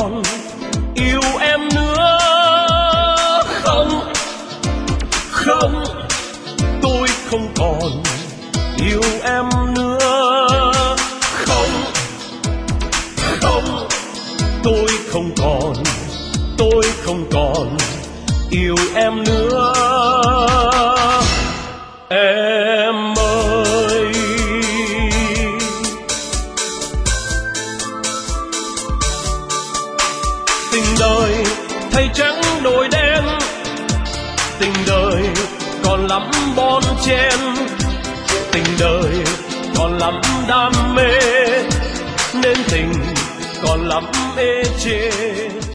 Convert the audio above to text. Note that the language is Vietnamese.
còn yêu em nữa. Không, không, tôi không còn yêu em nữa. Không, không, tôi không còn yêu em nữa. Em ơi, tình đời thay trắng đổi đen, tình đời còn lắm bon chen, tình đời còn lắm đam mê, nên tình còn lắm ê chê.